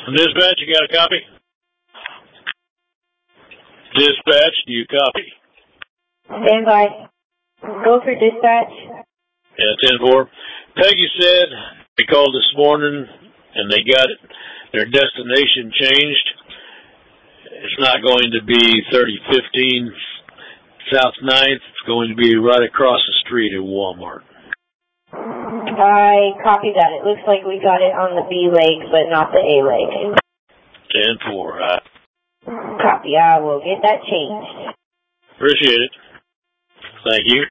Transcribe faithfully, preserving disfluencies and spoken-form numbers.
Dispatch, you got a copy? Dispatch, do you copy? Stand by. Go for dispatch. Yeah, ten four. Peggy said they called this morning and they got it, their destination changed. It's not going to be thirty fifteen South ninth. It's going to be right across the street at Walmart. I copy that. It looks like we got it on the B leg, but not the A leg. ten four. Right. Copy. I will get that changed. Appreciate it. Thank you.